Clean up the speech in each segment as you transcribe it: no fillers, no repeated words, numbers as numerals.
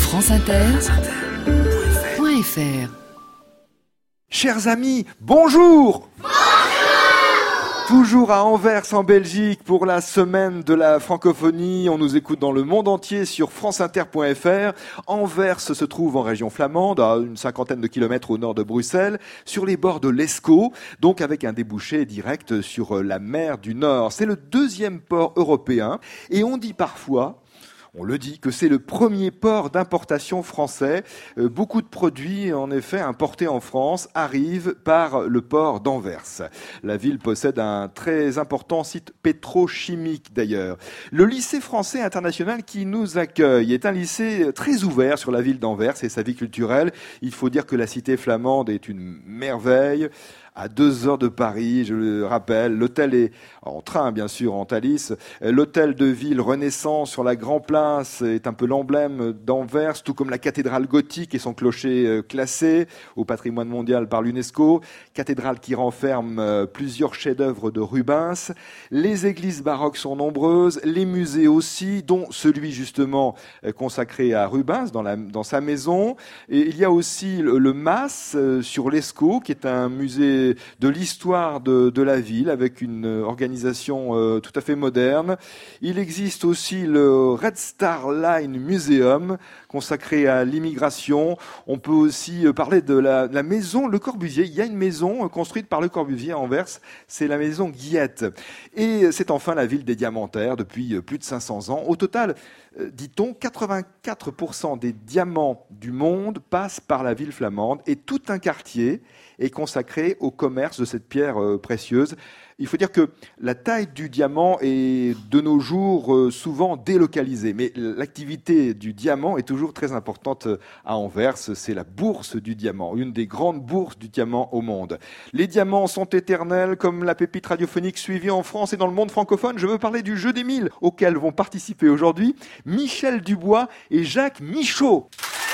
franceinter.fr. Chers amis, bonjour! Toujours à Anvers en Belgique pour la semaine de la francophonie. On nous écoute dans le monde entier sur franceinter.fr. Anvers se trouve en région flamande, à une 50aine de kilomètres au nord de Bruxelles, sur les bords de l'Escaut, donc avec un débouché direct sur la mer du Nord. C'est le deuxième port européen et on dit parfois... On le dit que c'est le premier port d'importation français. Beaucoup de produits, en effet, importés en France arrivent par le port d'Anvers. La ville possède un très important site pétrochimique d'ailleurs. Le lycée français international qui nous accueille est un lycée très ouvert sur la ville d'Anvers et sa vie culturelle. Il faut dire que la cité flamande est une merveille. À 2 heures de Paris, je le rappelle, l'hôtel est en train, bien sûr, en Thalys. L'hôtel de ville Renaissance sur la Grand Place est un peu l'emblème d'Anvers, tout comme la cathédrale gothique et son clocher classé au patrimoine mondial par l'UNESCO. Cathédrale qui renferme plusieurs chefs-d'œuvre de Rubens. Les églises baroques sont nombreuses, les musées aussi, dont celui justement consacré à Rubens dans sa maison. Et il y a aussi le MAS sur l'Escaut, qui est un musée de l'histoire de la ville avec une organisation tout à fait moderne. Il existe aussi le Red Star Line Museum consacré à l'immigration. On peut aussi parler de la maison Le Corbusier. Il y a une maison construite par Le Corbusier à Anvers, c'est la maison Guillette. Et c'est enfin la ville des diamantaires depuis plus de 500 ans. Au total, dit-on, 84% des diamants du monde passent par la ville flamande et tout un quartier est consacré au commerce de cette pierre précieuse. Il faut dire que la taille du diamant est de nos jours souvent délocalisée, mais l'activité du diamant est toujours très importante à Anvers. C'est la bourse du diamant, une des grandes bourses du diamant au monde. Les diamants sont éternels comme la pépite radiophonique suivie en France et dans le monde francophone. Je veux parler du jeu des 1000 auquel vont participer aujourd'hui Michel Dubois et Jacques Michaud.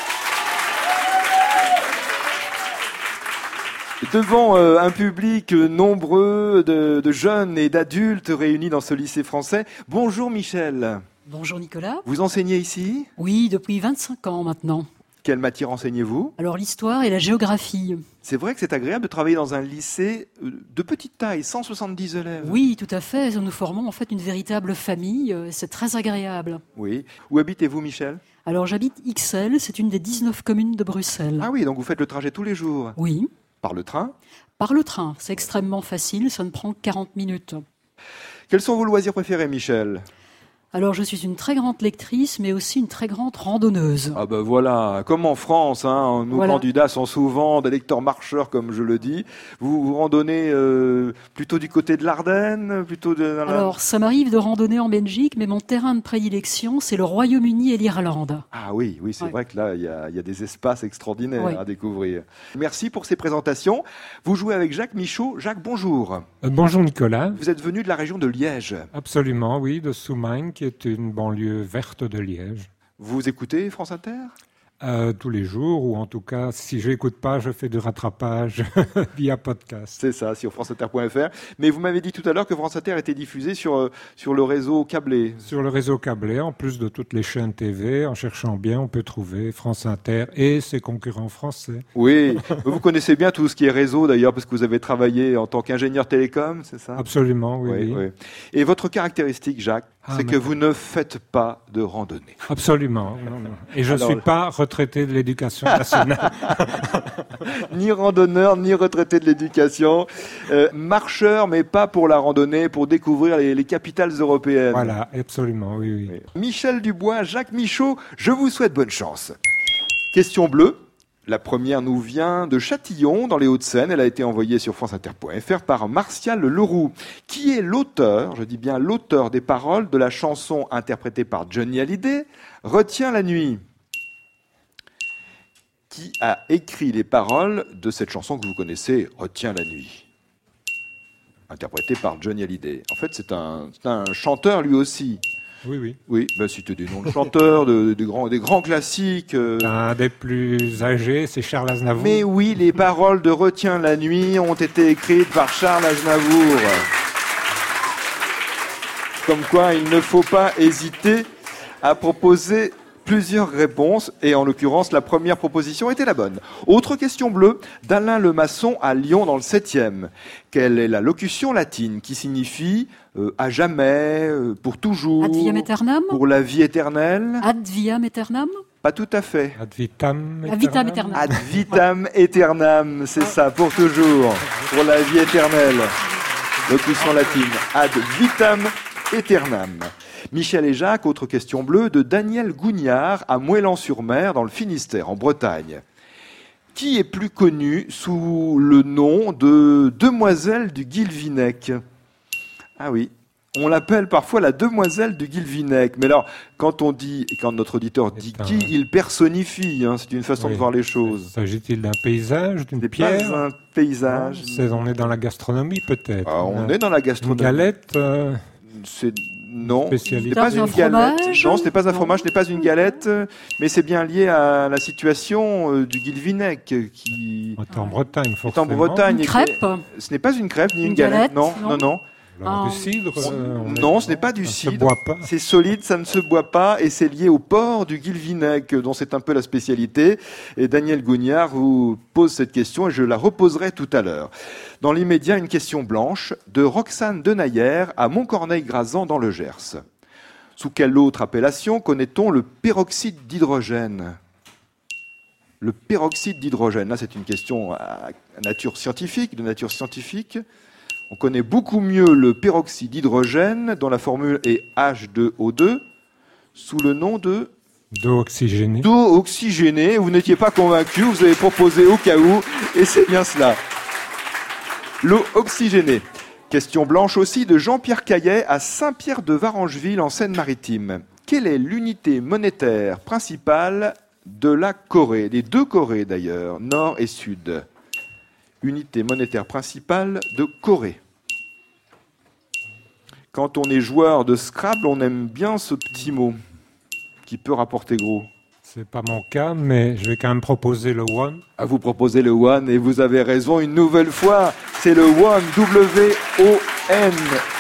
Devant un public nombreux de jeunes et d'adultes réunis dans ce lycée français. Bonjour Michel. Bonjour Nicolas. Vous enseignez ici ? Oui, depuis 25 ans maintenant. Quelle matière enseignez-vous ? Alors l'histoire et la géographie. C'est vrai que c'est agréable de travailler dans un lycée de petite taille, 170 élèves. Oui, tout à fait. Nous formons en fait une véritable famille. C'est très agréable. Oui. Où habitez-vous Michel ? Alors j'habite Ixelles, c'est une des 19 communes de Bruxelles. Ah oui, donc vous faites le trajet tous les jours ? Oui. Par le train ? Par le train, c'est extrêmement facile, ça ne prend que 40 minutes. Quels sont vos loisirs préférés, Michel ? Alors je suis une très grande lectrice, mais aussi une très grande randonneuse. Ah ben voilà, comme en France, nos candidats sont souvent des lecteurs marcheurs, comme je le dis. Vous randonnez plutôt du côté de l'Ardenne, Alors ça m'arrive de randonner en Belgique, mais mon terrain de prédilection, c'est le Royaume-Uni et l'Irlande. Ah oui, c'est vrai que là, il y a des espaces extraordinaires à découvrir. Merci pour ces présentations. Vous jouez avec Jacques Michaud. Jacques, bonjour. Bonjour Nicolas. Vous êtes venu de la région de Liège. Absolument, oui, de Soumagne, qui est une banlieue verte de Liège. Vous écoutez France Inter ? Tous les jours, ou en tout cas, si je n'écoute pas, je fais du rattrapage via podcast. C'est ça, sur franceinter.fr. Mais vous m'avez dit tout à l'heure que France Inter était diffusée sur le réseau câblé. Sur le réseau câblé, en plus de toutes les chaînes TV, en cherchant bien, on peut trouver France Inter et ses concurrents français. Oui, vous connaissez bien tout ce qui est réseau d'ailleurs, parce que vous avez travaillé en tant qu'ingénieur télécom, c'est ça ? Absolument, oui. Et votre caractéristique, Jacques, c'est que vous ne faites pas de randonnée. Absolument. Non. Et je ne suis pas retraité de l'éducation nationale. Ni randonneur, ni retraité de l'éducation. Marcheur, mais pas pour la randonnée, pour découvrir les capitales européennes. Voilà, absolument, oui. Michel Dubois, Jacques Michaud, je vous souhaite bonne chance. Question bleue. La première nous vient de Châtillon, dans les Hauts-de-Seine. Elle a été envoyée sur franceinter.fr par Martial Leroux, qui est l'auteur, je dis bien l'auteur des paroles de la chanson interprétée par Johnny Hallyday, « Retiens la nuit ». Qui a écrit les paroles de cette chanson que vous connaissez, « Retiens la nuit », interprétée par Johnny Hallyday. En fait, c'est un chanteur lui aussi. Oui, c'était des noms de chanteurs, des grands classiques. Un des plus âgés, c'est Charles Aznavour. Mais oui, les paroles de Retiens la nuit ont été écrites par Charles Aznavour. Comme quoi, il ne faut pas hésiter à proposer plusieurs réponses et en l'occurrence la première proposition était la bonne. Autre question bleue d'Alain Lemasson à Lyon dans le 7e. Quelle est la locution latine qui signifie à jamais, pour toujours, Ad viam aeternam. pour la vie éternelle? Ad viam aeternam. Pas tout à fait. Ad vitam Ad vitam aeternam. aeternam. Ad vitam aeternam, c'est ça, pour toujours, pour la vie éternelle. Locution latine, ad vitam aeternam. Michel et Jacques, autre question bleue de Daniel Gougnard à Moëlan-sur-Mer dans le Finistère, en Bretagne. Qui est plus connu sous le nom de Demoiselle du Guilvinec? Ah oui. On l'appelle parfois la demoiselle du Guilvinec. Mais alors, quand notre auditeur dit qui, il personnifie. Hein, c'est une façon de voir les choses. S'agit-il d'un paysage, d'une C'est pierre? pas un paysage. On est dans la gastronomie, peut-être. On est dans la gastronomie. Une galette Non, ce spécialité. n'est pas Un une galette. fromage? Non, ce n'est pas un Non. fromage, ce n'est pas une galette, mais c'est bien lié à la situation du Guilvinec qui On est en Bretagne, est en forcément. Bretagne. Une crêpe? Ce n'est pas une crêpe ni une Une galette. galette, Non, non. non, non. Alors, Ah. du cidre Non, ce n'est pas du ça cidre. se boit pas. C'est solide, ça ne se boit pas et c'est lié au port du Guilvinec, dont c'est un peu la spécialité. Et Daniel Gougnard vous pose cette question et je la reposerai tout à l'heure. Dans l'immédiat, une question blanche de Roxane Denayer à Montcorneil-Grazan dans le Gers. Sous quelle autre appellation connaît-on le peroxyde d'hydrogène? Le peroxyde d'hydrogène, là c'est une question à nature scientifique, de nature scientifique. On connaît beaucoup mieux le peroxyde d'hydrogène, dont la formule est H2O2, sous le nom de D'eau oxygénée. d'eau oxygénée. Vous n'étiez pas convaincu, vous avez proposé au cas où, et c'est bien cela. L'eau oxygénée. Question blanche aussi de Jean-Pierre Caillet à Saint-Pierre-de-Varangeville en Seine-Maritime. Quelle est l'unité monétaire principale de la Corée, des deux Corées d'ailleurs, nord et sud? Unité monétaire principale de Corée. Quand on est joueur de Scrabble, on aime bien ce petit mot qui peut rapporter gros. C'est pas mon cas, mais je vais quand même proposer le won. À vous proposer le won et vous avez raison une nouvelle fois, c'est le won, W-O-N.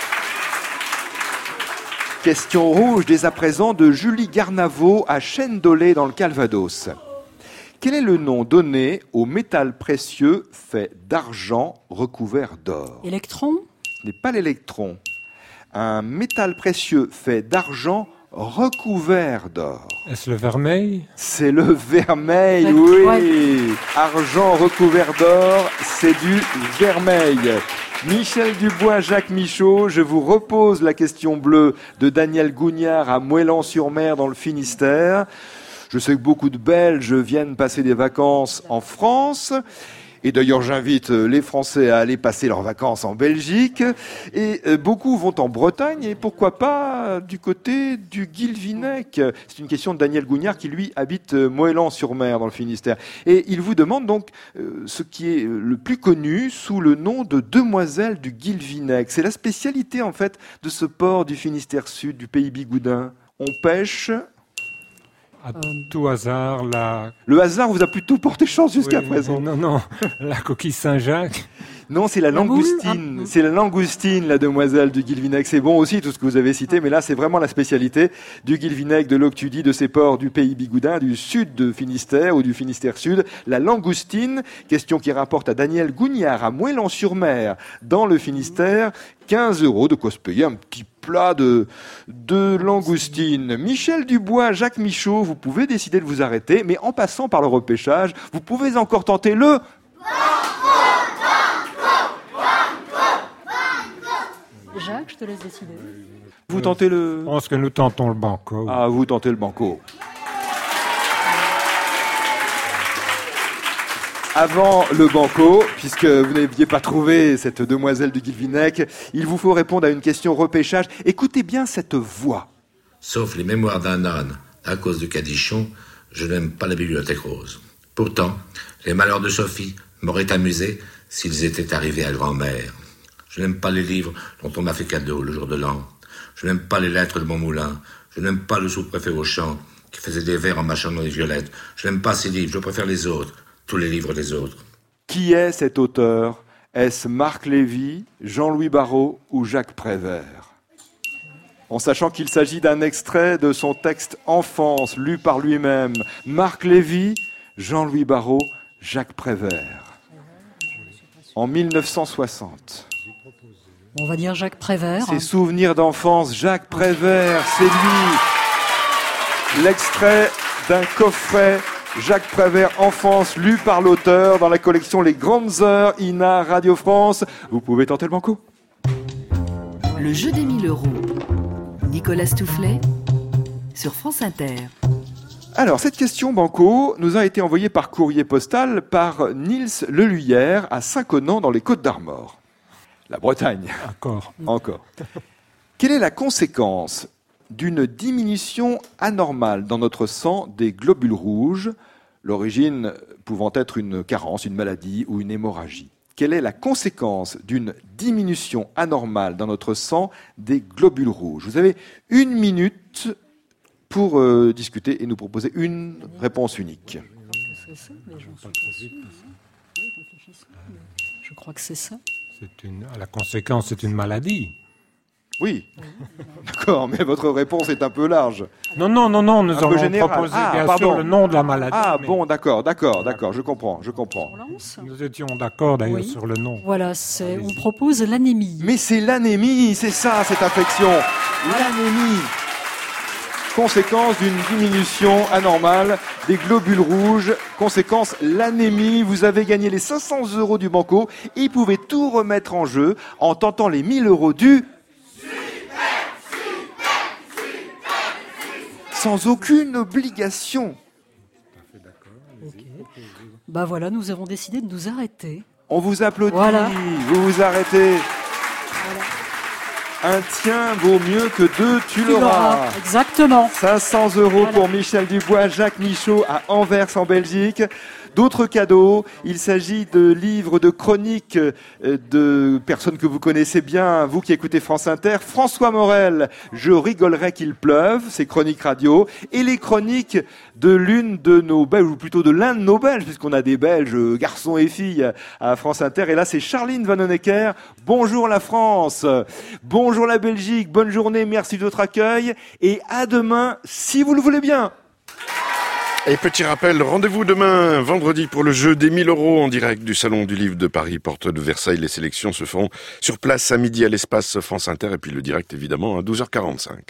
Question rouge dès à présent de Julie Garnavot à Chêne-Dolé dans le Calvados. Quel est le nom donné au métal précieux fait d'argent recouvert d'or? Électron? Ce n'est pas l'électron. Un métal précieux fait d'argent recouvert d'or. Est-ce le vermeil? C'est le vermeil, Ouais. oui. Ouais. Argent recouvert d'or, c'est du vermeil. Michel Dubois, Jacques Michaud, je vous repose la question bleue de Daniel Gougnard à Moëlan-sur-Mer dans le Finistère. Je sais que beaucoup de Belges viennent passer des vacances en France. Et d'ailleurs, j'invite les Français à aller passer leurs vacances en Belgique. Et beaucoup vont en Bretagne et pourquoi pas du côté du Guilvinec. C'est une question de Daniel Gougnard qui, lui, habite Moëlan-sur-Mer dans le Finistère. Et il vous demande donc ce qui est le plus connu sous le nom de Demoiselle du Guilvinec. C'est la spécialité, en fait, de ce port du Finistère Sud, du pays bigoudin. On pêche... À tout hasard, Le hasard vous a plutôt porté chance jusqu'à Oui, présent. Non, la coquille Saint-Jacques. Non, c'est la langoustine. moule. C'est la langoustine, la demoiselle du Guilvinec. C'est bon aussi, tout ce que vous avez cité, mais là, c'est vraiment la spécialité du Guilvinec, de l'Octudie, de ces ports du pays bigoudin, du sud de Finistère ou du Finistère Sud. La langoustine, question qui rapporte à Daniel Gougnard, à Moëlan-sur-Mer, dans le Finistère, 15 €, de quoi se payer un petit plat de langoustine. Michel Dubois, Jacques Michaud, vous pouvez décider de vous arrêter, mais en passant par le repêchage, vous pouvez encore tenter le... Jacques, je te laisse décider. Vous tentez Je le... pense que nous tentons le banco. Ah, vous tentez le banco. Avant le banco, puisque vous n'aviez pas trouvé cette demoiselle du Guilvinec, il vous faut répondre à une question repêchage. Écoutez bien cette voix. Sauf les mémoires d'un âne, à cause de Cadichon, je n'aime pas la bibliothèque rose. Pourtant, les malheurs de Sophie m'auraient amusé s'ils étaient arrivés à grand-mère. Je n'aime pas les livres dont on m'a fait cadeau le jour de l'an. Je n'aime pas les lettres de mon moulin. Je n'aime pas le sous-préfet Auchan qui faisait des vers en mâchant dans les violettes. Je n'aime pas ces livres, je préfère les autres, tous les livres des autres. Qui est cet auteur? Est-ce Marc Lévy, Jean-Louis Barrault ou Jacques Prévert? en sachant qu'il s'agit d'un extrait de son texte Enfance, lu par lui-même. Marc Lévy, Jean-Louis Barrault, Jacques Prévert. En 1960. On va dire Jacques Prévert. Ses souvenirs d'enfance, Jacques Prévert, c'est lui. L'extrait d'un coffret Jacques Prévert, Enfance, lu par l'auteur dans la collection Les Grandes Heures, INA Radio France. Vous pouvez tenter le banco. Le jeu des 1000 €. Nicolas Stoufflet sur France Inter. Alors, cette question banco nous a été envoyée par courrier postal par Nils Leluyère à Saint-Connan dans les Côtes-d'Armor. La Bretagne. Encore. Quelle est la conséquence d'une diminution anormale dans notre sang des globules rouges, l'origine pouvant être une carence, une maladie ou une hémorragie? Quelle est la conséquence d'une diminution anormale dans notre sang des globules rouges? Vous avez 1 minute pour discuter et nous proposer une réponse unique. Je crois que c'est ça. La conséquence, c'est une maladie. Oui, d'accord, mais votre réponse est un peu large. Non, nous avons proposé sûr le nom de la maladie. Bon, d'accord, je comprends. Nous étions d'accord d'ailleurs sur le nom. Voilà, on propose l'anémie. Mais c'est l'anémie, c'est ça, cette infection. L'anémie. Conséquence d'une diminution anormale des globules rouges. Conséquence, l'anémie. Vous avez gagné les 500 € du banco et vous pouvez tout remettre en jeu en tentant les 1000 € du... Sans aucune obligation. Okay. Bah voilà, nous avons décidé de nous arrêter. On vous applaudit, voilà. Vous vous arrêtez. Voilà. Un tien vaut mieux que 2, tu l'auras. Exactement. 500 € pour Michel Dubois, Jacques Michaud à Anvers en Belgique. D'autres cadeaux, il s'agit de livres, de chroniques de personnes que vous connaissez bien, vous qui écoutez France Inter. François Morel, Je rigolerais qu'il pleuve, ses chroniques radio, et les chroniques de l'une de nos Belges, ou plutôt de l'un de nos Belges, puisqu'on a des Belges, garçons et filles, à France Inter. Et là, c'est Charline Vanhoenacker. Bonjour la France, bonjour la Belgique, bonne journée, merci de votre accueil, et à demain, si vous le voulez bien. Et petit rappel, rendez-vous demain, vendredi, pour le jeu des 1000 € en direct du Salon du Livre de Paris, porte de Versailles. Les sélections se feront sur place à midi à l'espace France Inter et puis le direct évidemment à 12h45.